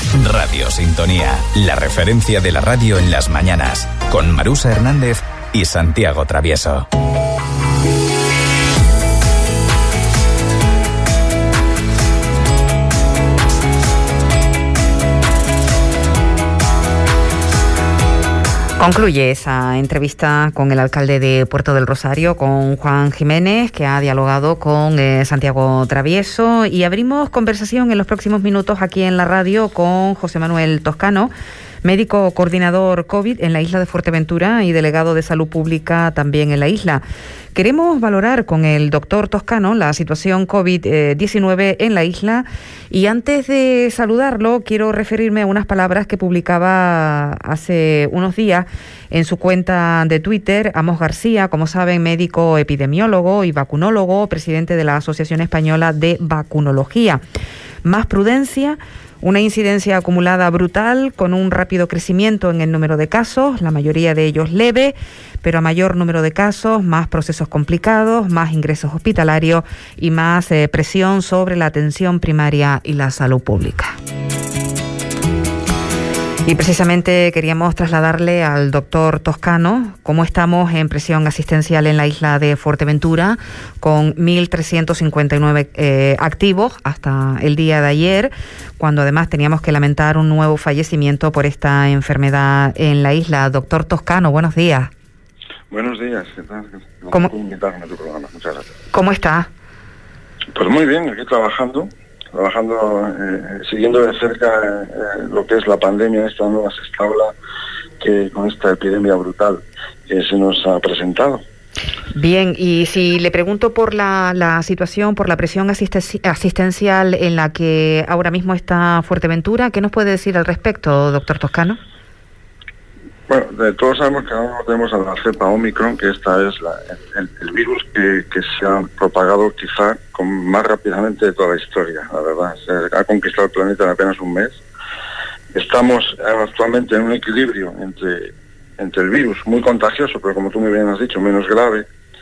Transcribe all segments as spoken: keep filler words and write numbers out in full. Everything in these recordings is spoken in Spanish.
Radio Sintonía, la referencia de la radio en las mañanas, con Marusa Hernández y Santiago Travieso. Concluye esa entrevista con el alcalde de Puerto del Rosario, con Juan Jiménez, que ha dialogado con eh, Santiago Travieso, y abrimos conversación en los próximos minutos aquí en la radio con José Manuel Toscano, médico coordinador COVID en la isla de Fuerteventura y delegado de Salud Pública también en la isla. Queremos valorar con el doctor Toscano la situación COVID diecinueve en la isla, y antes de saludarlo quiero referirme a unas palabras que publicaba hace unos días en su cuenta de Twitter Amos García, como saben, médico epidemiólogo y vacunólogo, presidente de la Asociación Española de Vacunología. Más prudencia, una incidencia acumulada brutal, con un rápido crecimiento en el número de casos, la mayoría de ellos leve, pero a mayor número de casos, más procesos complicados, más ingresos hospitalarios y más eh, presión sobre la atención primaria y la salud pública. Y precisamente queríamos trasladarle al doctor Toscano cómo estamos en presión asistencial en la isla de Fuerteventura, con mil trescientos cincuenta y nueve eh, activos hasta el día de ayer, cuando además teníamos que lamentar un nuevo fallecimiento por esta enfermedad en la isla. Doctor Toscano, buenos días. Buenos días. ¿Cómo, invitarme a tu programa. Muchas gracias. ¿Cómo está? Pues muy bien, aquí trabajando. trabajando, eh, siguiendo de cerca eh, lo que es la pandemia, esta nueva sexta ola, que con esta epidemia brutal que se nos ha presentado. Bien, y si le pregunto por la, la situación, por la presión asisten- asistencial en la que ahora mismo está Fuerteventura, ¿qué nos puede decir al respecto, doctor Toscano? Bueno, de todos sabemos que ahora tenemos a la cepa Omicron, que esta es la, el, el virus que, que se ha propagado quizá con más rápidamente de toda la historia, la verdad. Se ha conquistado el planeta en apenas un mes. Estamos actualmente en un equilibrio entre, entre el virus, muy contagioso, pero como tú muy bien has dicho, menos grave,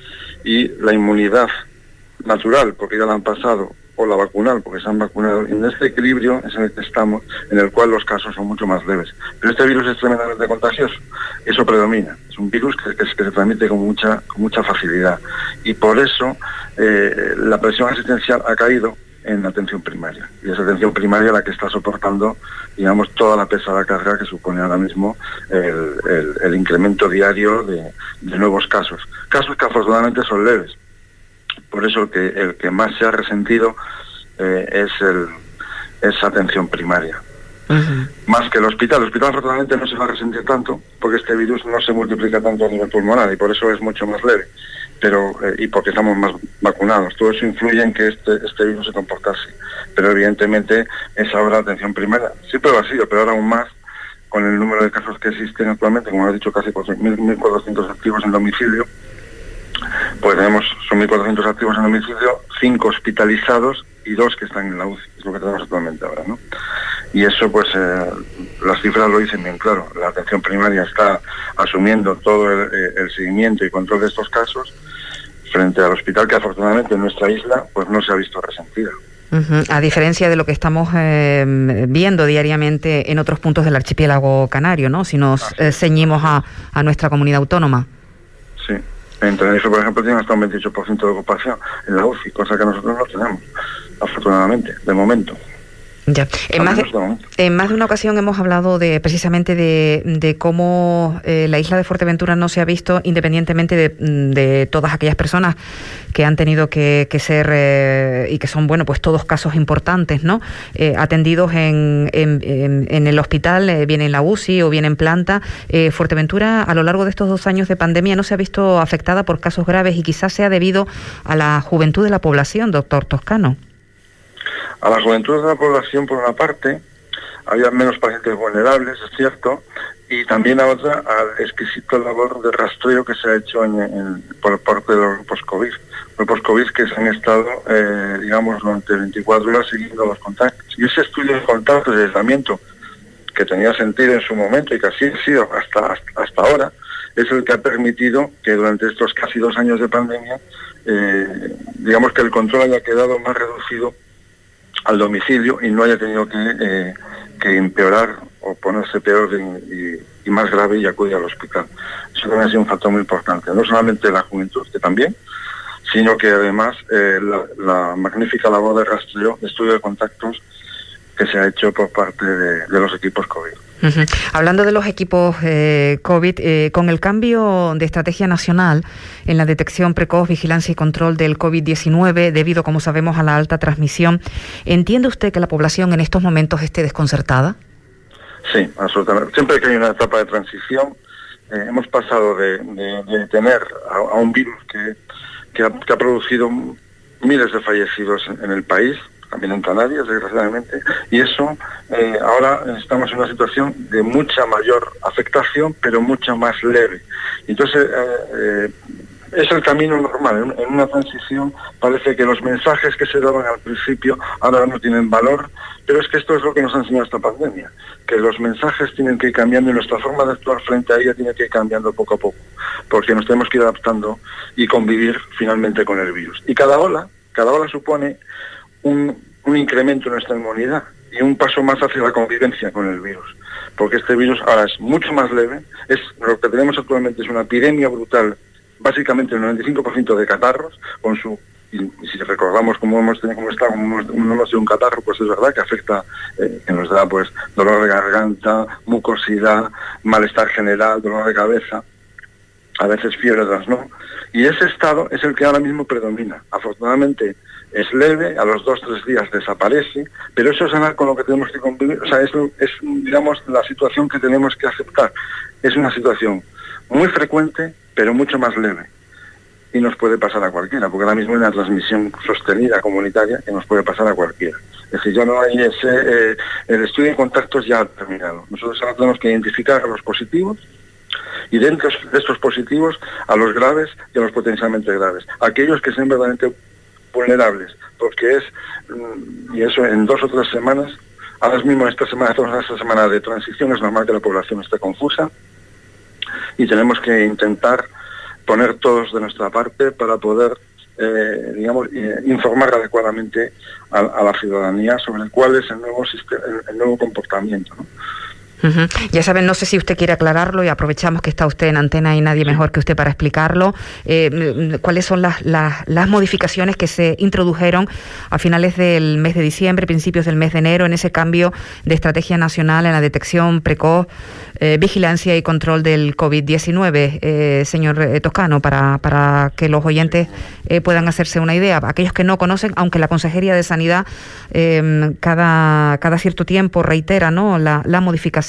y la inmunidad natural, porque ya la han pasado, o la vacunal, porque se han vacunado. Y en este equilibrio es en el que estamos, en el cual los casos son mucho más leves. Pero este virus es tremendamente contagioso, eso predomina. Es un virus que, que, que se transmite con mucha, con mucha facilidad. Y por eso eh, la presión asistencial ha caído en la atención primaria. Y es la atención primaria la que está soportando, digamos, toda la pesada carga que supone ahora mismo el, el, el incremento diario de, de nuevos casos. Casos que afortunadamente son leves. Por eso el que, el que más se ha resentido eh, es el es atención primaria. Uh-huh. Más que el hospital. El hospital afortunadamente no se va a resentir tanto, porque este virus no se multiplica tanto a nivel pulmonar y por eso es mucho más leve. Pero eh, y porque estamos más vacunados. Todo eso influye en que este, este virus se comportase. Pero evidentemente es ahora atención primaria. Siempre lo ha sido, pero ahora aún más, con el número de casos que existen actualmente, como has dicho, casi mil cuatrocientos activos en domicilio. Pues tenemos, son mil cuatrocientos activos en domicilio, cinco hospitalizados y dos que están en la U C I, es lo que tenemos actualmente ahora, ¿no? Y eso, pues, eh, las cifras lo dicen bien claro. La atención primaria está asumiendo todo el, el seguimiento y control de estos casos, frente al hospital, que afortunadamente en nuestra isla, pues no se ha visto resentida. Uh-huh. A diferencia de lo que estamos eh, viendo diariamente en otros puntos del archipiélago canario, ¿no? Si nos eh, ceñimos a, a nuestra comunidad autónoma. Sí. En Tenerife, por ejemplo, tiene hasta un veintiocho por ciento de ocupación en la U C I, cosa que nosotros no tenemos, afortunadamente, de momento. Ya. En más, de, en más de una ocasión hemos hablado de precisamente de, de cómo eh, la isla de Fuerteventura no se ha visto, independientemente de, de todas aquellas personas que han tenido que, que ser eh, y que son, bueno, pues todos casos importantes, ¿no? Eh, atendidos en, en, en, en el hospital, eh, bien en la U C I o bien en planta. Eh, Fuerteventura, a lo largo de estos dos años de pandemia, no se ha visto afectada por casos graves y quizás sea debido a la juventud de la población, doctor Toscano. A la juventud de la población, por una parte, había menos pacientes vulnerables, es cierto, y también a otra, al exquisito labor de rastreo que se ha hecho en, en, por parte de los grupos COVID. Grupos COVID que se han estado, eh, digamos, durante veinticuatro horas siguiendo los contactos. Y ese estudio de contactos y de aislamiento, que tenía sentido en su momento y que así ha sido hasta, hasta, hasta ahora, es el que ha permitido que durante estos casi dos años de pandemia, eh, digamos que el control haya quedado más reducido al domicilio y no haya tenido que, eh, que empeorar o ponerse peor y, y, y más grave y acudir al hospital. Eso también ha sido un factor muy importante, no solamente la juventud, que también, sino que además eh, la, la magnífica labor de rastreo, de estudio de contactos que se ha hecho por parte de, de los equipos COVID. Uh-huh. Hablando de los equipos eh, COVID, eh, con el cambio de estrategia nacional en la detección precoz, vigilancia y control del COVID diecinueve, debido, como sabemos, a la alta transmisión, ¿entiende usted que la población en estos momentos esté desconcertada? Sí, absolutamente. Siempre que hay una etapa de transición, eh, hemos pasado de, de, de tener a, a un virus que, que, ha, que ha producido miles de fallecidos en, en el país, también en Canarias, desgraciadamente, y eso, eh, ahora estamos en una situación de mucha mayor afectación, pero mucho más leve. Entonces, eh, eh, es el camino normal. En, en una transición parece que los mensajes que se daban al principio ahora no tienen valor, pero es que esto es lo que nos ha enseñado esta pandemia, que los mensajes tienen que ir cambiando y nuestra forma de actuar frente a ella tiene que ir cambiando poco a poco, porque nos tenemos que ir adaptando y convivir finalmente con el virus. Y cada ola, cada ola supone Un, un incremento en nuestra inmunidad y un paso más hacia la convivencia con el virus, porque este virus ahora es mucho más leve. Es lo que tenemos actualmente es una epidemia brutal, básicamente el noventa y cinco por ciento de catarros, con su, y, y si recordamos cómo hemos tenido, cómo está, cómo hemos, cómo hemos sido un catarro, pues es verdad que afecta, eh, que nos da pues dolor de garganta, mucosidad, malestar general, dolor de cabeza, a veces fiebre, otras no, y ese estado es el que ahora mismo predomina. Afortunadamente es leve, a los dos o tres días desaparece, pero eso es ganar con lo que tenemos que convivir. O sea, es, es, digamos, la situación que tenemos que aceptar. Es una situación muy frecuente, pero mucho más leve. Y nos puede pasar a cualquiera, porque ahora mismo hay una transmisión sostenida comunitaria que nos puede pasar a cualquiera. Es decir, ya no hay ese... Eh, el estudio de contactos ya ha terminado. Nosotros ahora tenemos que identificar a los positivos, y dentro de estos positivos a los graves y a los potencialmente graves. Aquellos que sean verdaderamente vulnerables, porque es, y eso en dos o tres semanas, ahora mismo esta semana, esta semana de transición, es normal que la población esté confusa y tenemos que intentar poner todos de nuestra parte para poder, eh, digamos, eh, informar adecuadamente a, a la ciudadanía sobre cuál es el nuevo, sistema, el, el nuevo comportamiento, ¿no? Uh-huh. Ya saben, no sé si usted quiere aclararlo y aprovechamos que está usted en antena y nadie mejor que usted para explicarlo. Eh, ¿Cuáles son las, las, las modificaciones que se introdujeron a finales del mes de diciembre, principios del mes de enero, en ese cambio de estrategia nacional en la detección precoz, eh, vigilancia y control del COVID diecinueve, eh, señor eh, Toscano, para, para que los oyentes eh, puedan hacerse una idea? Aquellos que no conocen, aunque la Consejería de Sanidad eh, cada, cada cierto tiempo reitera, ¿no?, la, la modificación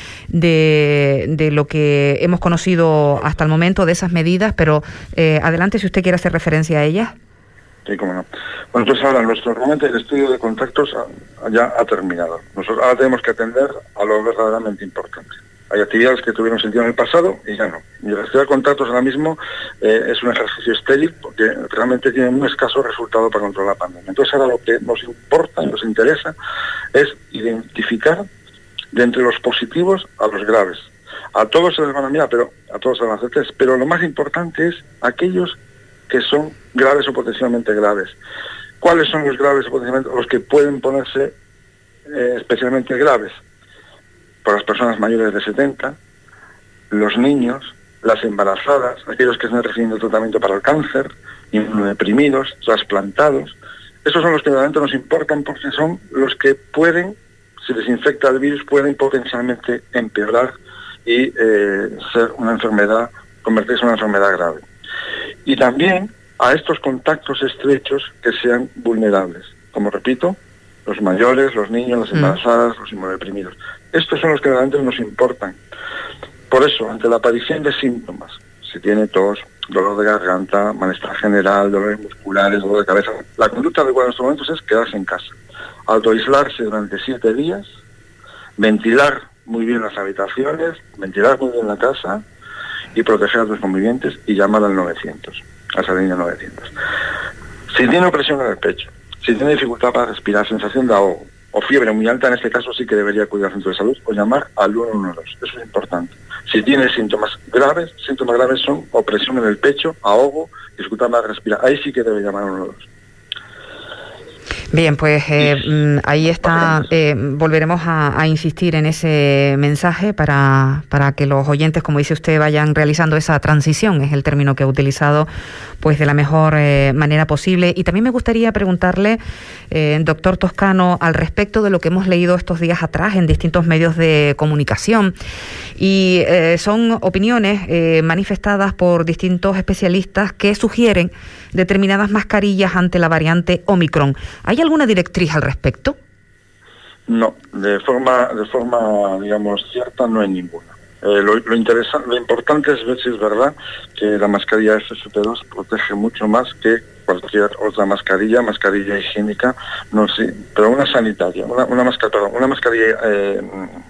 De, de lo que hemos conocido hasta el momento, de esas medidas, pero eh, adelante si usted quiere hacer referencia a ellas. Sí, cómo no. Bueno, entonces ahora nuestro realmente el estudio de contactos ya ha terminado. Nosotros ahora tenemos que atender a lo verdaderamente importante. Hay actividades que tuvieron sentido en el pasado y ya no. Y el estudio de contactos ahora mismo eh, es un ejercicio estéril porque realmente tiene un escaso resultado para controlar la pandemia. Entonces ahora lo que nos importa y nos interesa es identificar de entre los positivos a los graves. A todos se les van a mirar, pero a todos se les van a hacer test, pero lo más importante es aquellos que son graves o potencialmente graves. ¿Cuáles son los graves o potencialmente los que pueden ponerse eh, especialmente graves? Por las personas mayores de setenta, los niños, las embarazadas, aquellos que están recibiendo tratamiento para el cáncer, inmunodeprimidos, trasplantados. Esos son los que realmente nos importan porque son los que pueden, si les infecta el virus, pueden potencialmente empeorar y eh, ser una enfermedad, convertirse en una enfermedad grave. Y también a estos contactos estrechos que sean vulnerables. Como repito, los mayores, los niños, las embarazadas, mm. los inmunodeprimidos. Estos son los que realmente nos importan. Por eso, ante la aparición de síntomas, si tiene tos, dolor de garganta, malestar general, dolores musculares, dolor de cabeza, la conducta adecuada en estos momentos es quedarse en casa. Autoaislarse durante siete días, ventilar muy bien las habitaciones, ventilar muy bien la casa y proteger a tus convivientes y llamar al novecientos, a esa línea novecientos. Si tiene opresión en el pecho, si tiene dificultad para respirar, sensación de ahogo o fiebre muy alta, en este caso sí que debería acudir al centro de salud o llamar al uno uno dos. Eso es importante. Si tiene síntomas graves, síntomas graves son opresión en el pecho, ahogo, dificultad para respirar. Ahí sí que debe llamar al uno uno dos. Bien, pues eh, ahí está, eh, volveremos a, a insistir en ese mensaje para, para que los oyentes, como dice usted, vayan realizando esa transición, es el término que ha utilizado, pues de la mejor eh, manera posible. Y también me gustaría preguntarle, eh, doctor Toscano, al respecto de lo que hemos leído estos días atrás en distintos medios de comunicación. Y eh, son opiniones eh, manifestadas por distintos especialistas que sugieren determinadas mascarillas ante la variante Omicron. ¿Hay alguna directriz al respecto? No, de forma, de forma digamos, cierta no hay ninguna. Eh, lo, lo, interesante, lo importante es ver si es verdad que la mascarilla F F P dos protege mucho más que cualquier otra mascarilla, mascarilla higiénica, no sé, pero una sanitaria, una, una, mascar, perdón, una mascarilla eh,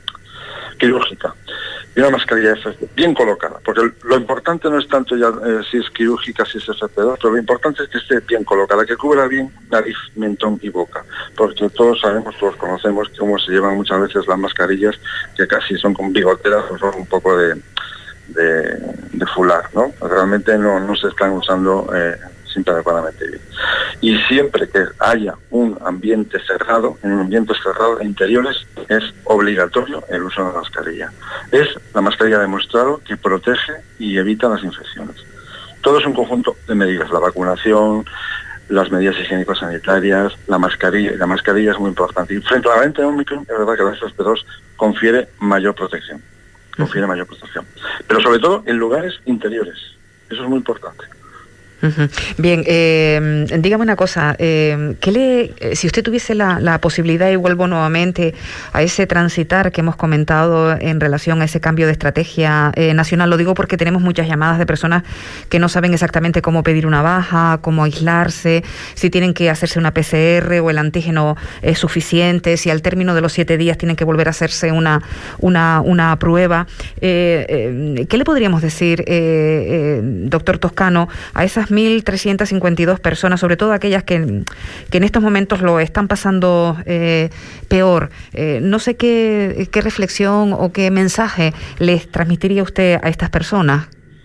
quirúrgica y una mascarilla F F P dos bien colocada, porque lo importante no es tanto ya eh, si es quirúrgica, si es F F P dos, pero lo importante es que esté bien colocada, que cubra bien nariz, mentón y boca, porque todos sabemos, todos conocemos cómo se llevan muchas veces las mascarillas, que casi son con bigoteras o son un poco de, de, de fular, ¿no? Realmente no, no se están usando eh, siempre adecuadamente bien. Y siempre que haya un ambiente cerrado, en un ambiente cerrado de interiores, es obligatorio el uso de la mascarilla. Es la mascarilla demostrado que protege y evita las infecciones. Todo es un conjunto de medidas, la vacunación, las medidas higiénico-sanitarias, la mascarilla, la mascarilla es muy importante. Y frente a la variante Omicron, es verdad que la F F P dos confiere mayor protección, confiere mayor protección. Pero sobre todo en lugares interiores, eso es muy importante. Uh-huh. Bien, eh, dígame una cosa, eh, ¿qué le, si usted tuviese la, la posibilidad, y vuelvo nuevamente a ese transitar que hemos comentado en relación a ese cambio de estrategia eh, nacional, lo digo porque tenemos muchas llamadas de personas que no saben exactamente cómo pedir una baja, cómo aislarse, si tienen que hacerse una P C R o el antígeno es suficiente, si al término de los siete días tienen que volver a hacerse una, una, una prueba. Eh, eh, ¿Qué le podríamos decir, eh, eh, doctor Toscano, a esas mil trescientas cincuenta y dos personas, sobre todo aquellas que, que en estos momentos lo están pasando eh, peor? Eh, no sé qué, qué reflexión o qué mensaje les transmitiría usted a estas personas.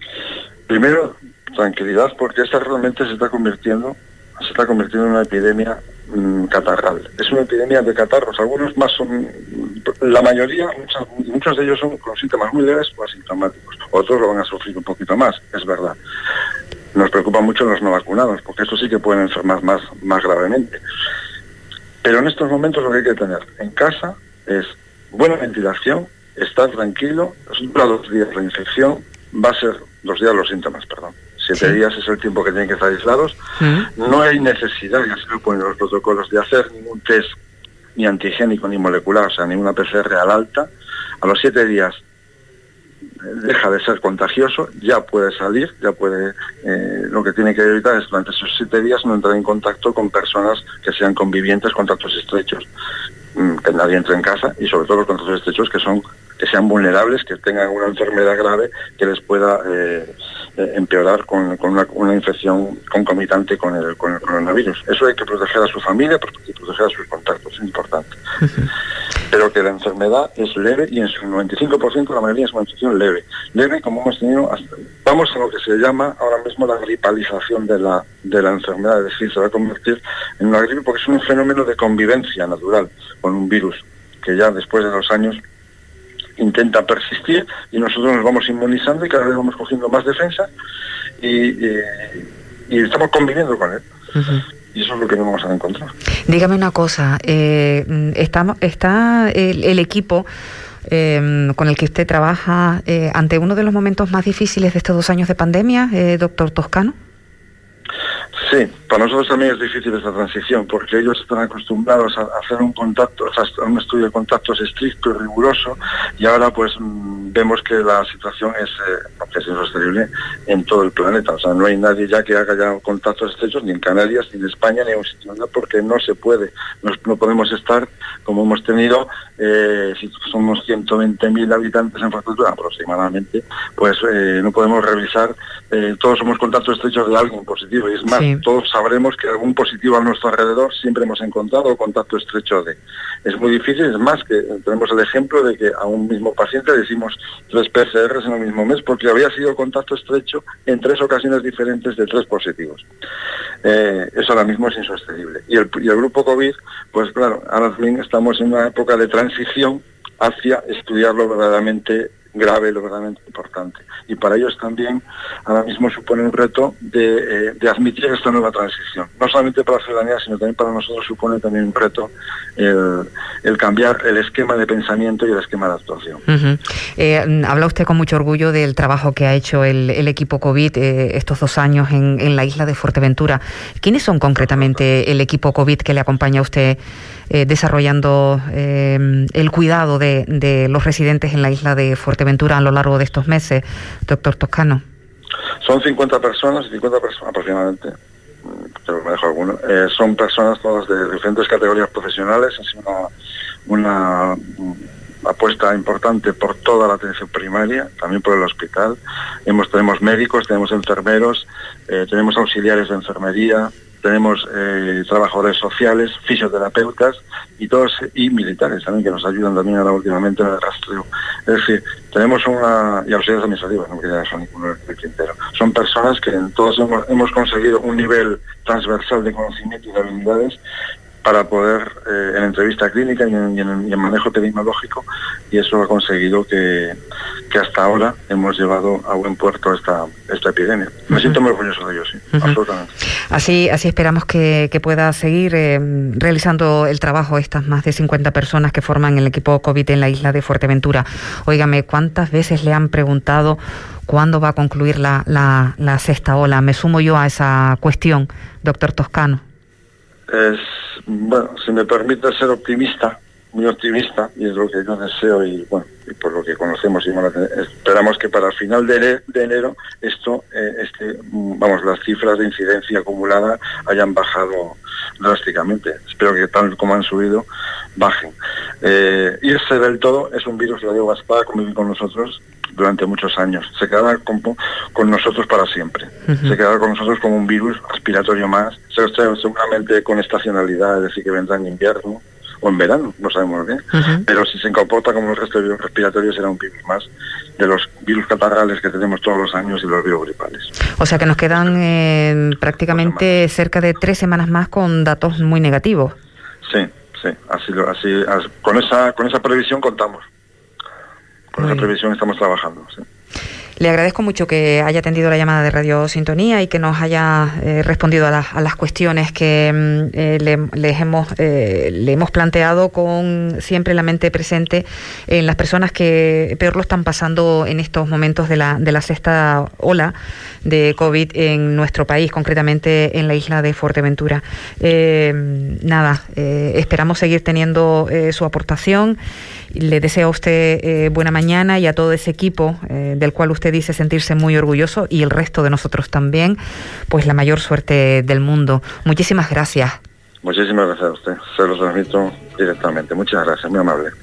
Primero, tranquilidad, porque esta realmente se está convirtiendo, se está convirtiendo en una epidemia mmm, catarral. Es una epidemia de catarros. Algunos más son, la mayoría, muchos, muchos de ellos son con síntomas muy leves o asintomáticos. Otros lo van a sufrir un poquito más, es verdad. Nos preocupa mucho los no vacunados, porque estos sí que pueden enfermar más, más gravemente. Pero en estos momentos lo que hay que tener en casa es buena ventilación, estar tranquilo, dura dos días la infección, va a ser dos días los síntomas, perdón. Siete sí. días es el tiempo que tienen que estar aislados. ¿Mm? No hay necesidad, ya se lo ponen los protocolos, de hacer ningún test ni antigénico ni molecular, o sea, ninguna P C R al alta. A los siete días deja de ser contagioso, ya puede salir, ya puede, eh, lo que tiene que evitar es durante esos siete días no entrar en contacto con personas que sean convivientes, contactos estrechos, mmm, que nadie entre en casa, y sobre todo los contactos estrechos que son que sean vulnerables, que tengan una enfermedad grave que les pueda eh, eh, empeorar con, con una, una infección concomitante con el, con el coronavirus. Eso hay que proteger a su familia y proteger a sus contactos, es importante. Uh-huh. Pero que la enfermedad es leve y en su noventa y cinco por ciento la mayoría es una infección leve. Leve como hemos tenido, hasta, vamos a lo que se llama ahora mismo la gripalización de la, de la enfermedad, es decir, se va a convertir en una gripe porque es un fenómeno de convivencia natural con un virus que ya después de los años intenta persistir y nosotros nos vamos inmunizando y cada vez vamos cogiendo más defensa y, y, y estamos conviviendo con él. Uh-huh. Y eso es lo que nos vamos a encontrar. Dígame una cosa, eh, ¿está, está el, el equipo eh, con el que usted trabaja eh, ante uno de los momentos más difíciles de estos dos años de pandemia, eh, doctor Toscano? Sí, para nosotros también es difícil esta transición, porque ellos están acostumbrados a hacer un contacto, a un estudio de contactos estricto y riguroso, y ahora pues vemos que la situación es, eh, es insostenible en todo el planeta. O sea, no hay nadie ya que haga ya contactos estrechos, ni en Canarias, ni en España, ni en un sitio, porque no se puede. No, no podemos estar, como hemos tenido, eh, si somos ciento veinte mil habitantes en infraestructura aproximadamente, pues eh, no podemos revisar, eh, todos somos contactos estrechos de alguien positivo, y es más, sí. todos sabremos que algún positivo a nuestro alrededor siempre hemos encontrado contacto estrecho de. Es muy difícil, es más que tenemos el ejemplo de que a un mismo paciente le hicimos tres P C Rs en el mismo mes porque había sido contacto estrecho en tres ocasiones diferentes de tres positivos. Eh, eso ahora mismo es insostenible. Y el, y el grupo COVID, pues claro, ahora bien estamos en una época de transición hacia estudiar lo verdaderamente grave, lo verdaderamente importante. Y para ellos también ahora mismo supone un reto de, eh, de admitir esta nueva transición. No solamente para la ciudadanía, sino también para nosotros supone también un reto el, el cambiar el esquema de pensamiento y el esquema de actuación. Uh-huh. Eh, habla usted con mucho orgullo del trabajo que ha hecho el, el equipo COVID eh, estos dos años en, en la isla de Fuerteventura. ¿Quiénes son concretamente el equipo COVID que le acompaña a usted eh, desarrollando eh, el cuidado de, de los residentes en la isla de Fuerteventura a lo largo de estos meses, doctor Toscano? Son cincuenta personas, cincuenta personas aproximadamente, pero me dejo alguno. Eh, son personas todas de diferentes categorías profesionales, ha sido una, una apuesta importante por toda la atención primaria, también por el hospital. Hemos, tenemos médicos, tenemos enfermeros, eh, tenemos auxiliares de enfermería, tenemos eh, trabajadores sociales, fisioterapeutas y todos y militares también que nos ayudan también ahora últimamente en el rastreo. Es decir, tenemos una y auxiliares administrativos, no quería dejar ninguno del tintero. Son personas que todos hemos, hemos conseguido un nivel transversal de conocimiento y de habilidades para poder, eh, en entrevista clínica y en, y, en, y en manejo epidemiológico, y eso ha conseguido que, que hasta ahora hemos llevado a buen puerto esta, esta epidemia. Me uh-huh. siento muy orgulloso de ello, sí, uh-huh. absolutamente. Así, así esperamos que, que pueda seguir eh, realizando el trabajo estas más de cincuenta personas que forman el equipo COVID en la isla de Fuerteventura. Óigame, ¿cuántas veces le han preguntado cuándo va a concluir la, la, la sexta ola? Me sumo yo a esa cuestión, doctor Toscano. Es, bueno, si me permite ser optimista, muy optimista, y es lo que yo deseo y bueno, y por lo que conocemos y bueno, esperamos que para el final de enero, de enero esto, eh, este, vamos, las cifras de incidencia acumulada hayan bajado drásticamente. Espero que tal como han subido, bajen. Eh, irse del todo es un virus, lo digo, va a convivir con nosotros durante muchos años. Se quedará con, con nosotros para siempre. Uh-huh. Se quedará con nosotros como un virus respiratorio más, seguramente con estacionalidad, es decir, que vendrá en invierno o en verano, no sabemos bien, uh-huh. pero si se comporta como el resto de virus respiratorios será un virus más de los virus catarrales que tenemos todos los años y los virus gripales. O sea que nos quedan eh, prácticamente cerca de tres semanas más con datos muy negativos. Sí, sí, así, lo, así, así con esa con esa previsión contamos. Con esa previsión estamos trabajando, sí. Le agradezco mucho que haya atendido la llamada de Radio Sintonía y que nos haya eh, respondido a, la, a las cuestiones que eh, le, les hemos, eh, le hemos planteado con siempre la mente presente en las personas que peor lo están pasando en estos momentos de la, de la sexta ola de COVID en nuestro país, concretamente en la isla de Fuerteventura. Eh, nada, eh, esperamos seguir teniendo eh, su aportación. Le deseo a usted eh, buena mañana y a todo ese equipo eh, del cual usted dice sentirse muy orgulloso y el resto de nosotros también, pues la mayor suerte del mundo. Muchísimas gracias. Muchísimas gracias a usted. Se lo transmito directamente. Muchas gracias, muy amable.